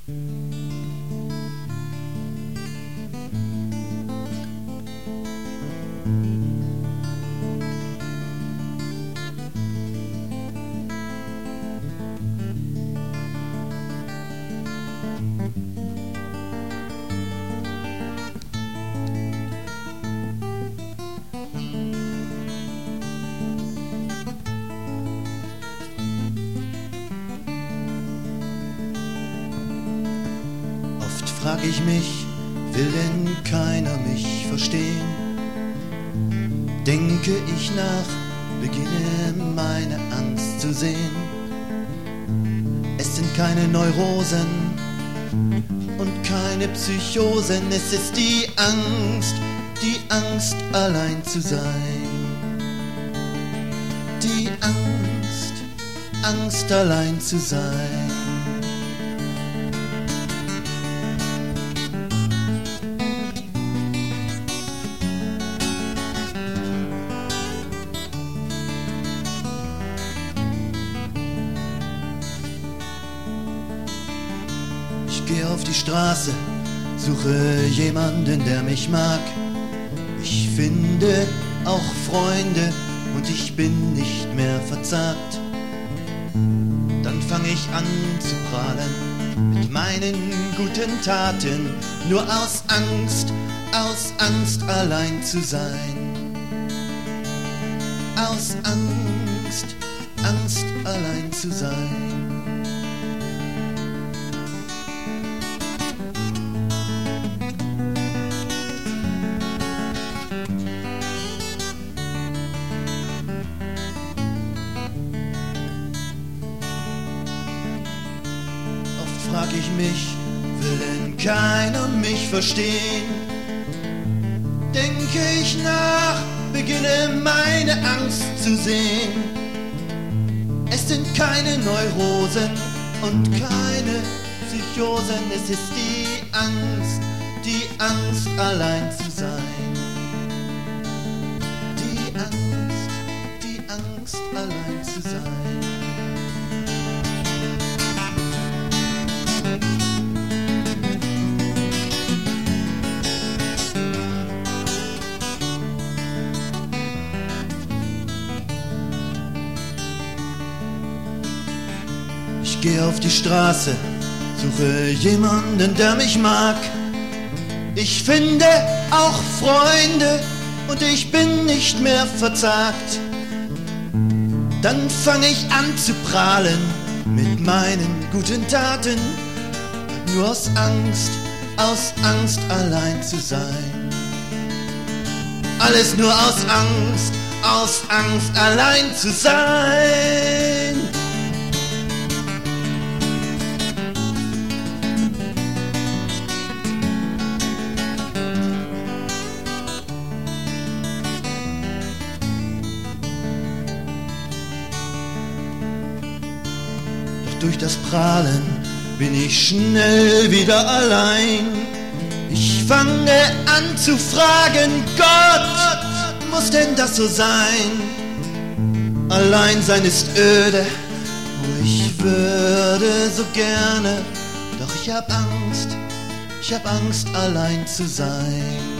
Frag ich mich, will denn keiner mich verstehen? Denke ich nach, beginne meine Angst zu sehen. Es sind keine Neurosen und keine Psychosen, es ist die Angst allein zu sein. Die Angst allein zu sein. Ich gehe auf die Straße, suche jemanden, der mich mag. Ich finde auch Freunde und ich bin nicht mehr verzagt. Dann fange ich an zu prahlen mit meinen guten Taten, nur aus Angst allein zu sein. Aus Angst allein zu sein. Frag ich mich, will denn keiner mich verstehen? Denke ich nach, beginne meine Angst zu sehen. Es sind keine Neurosen und keine Psychosen, es ist die Angst allein zu sein. Die Angst allein zu sein. Ich gehe auf die Straße, suche jemanden, der mich mag. Ich finde auch Freunde und ich bin nicht mehr verzagt. Dann fange ich an zu prahlen mit meinen guten Taten, nur aus Angst allein zu sein. Alles nur aus Angst allein zu sein. Durch das Prahlen bin ich schnell wieder allein. Ich fange an zu fragen, Gott, muss denn das so sein? Alleinsein ist öde, oh, ich würde so gerne, doch ich hab Angst allein zu sein.